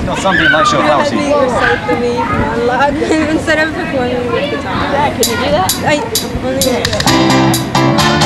No, Sunbeam Light Show Fallacy. Recite the leaf and unlock instead of performing with guitar. Yeah, can you do that? I'm only gonna do it.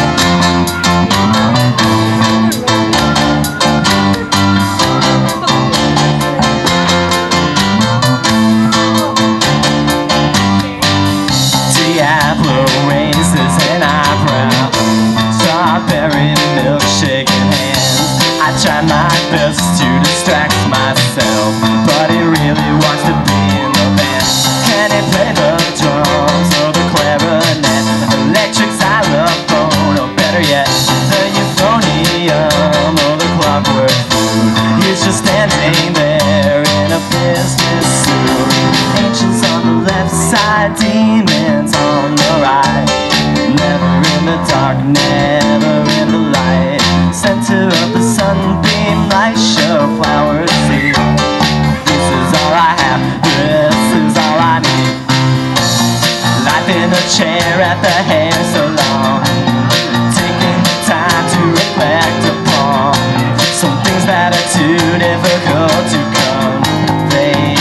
Diablo raises an eyebrow, strawberry milkshake in hand. I tried my best to distract myself, but he really wants to be in the band. Can he play the drums or the clarinet, electric xylophone, or better yet, the euphonium or the clockwork flute? He's just standing there in a business suit. Angels on the left side, demons on the right. Never in the dark, never in the light. Center of the sunbeam light show, flower seed. This is all I have, this is all I need. Life in a chair at the hair salon, taking the time to reflect upon some things that are too difficult to convey.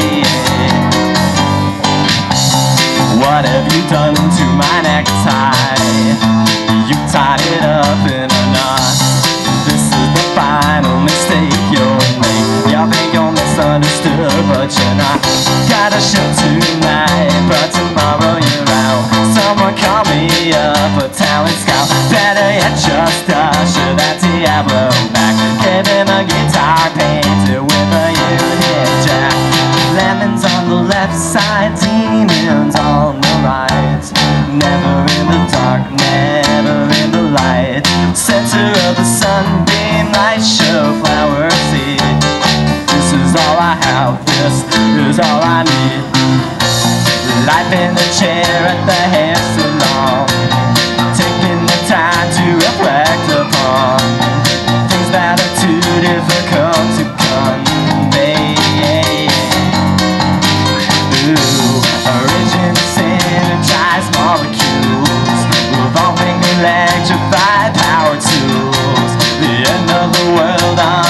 What have you done to my necktie? You tied it up in a knot. This is the final mistake you'll make. You think you're misunderstood, but you're not. Got a show tonight, but tomorrow you're out. Someone call me up, a talent scout. Better yet, just usher that Diablo back. Give him a guitar painted with a unit jack. Lemons on the left side, demons on the right. Never in the dark, never in the light. Center of the sunbeam light show, flower seed. This is all I have, this is all I need. Life in the chair at the hair salon, taking the time to reflect upon things that are too difficult to convey. Origin synergized molecules, revolving electrified power tools. The end of the world on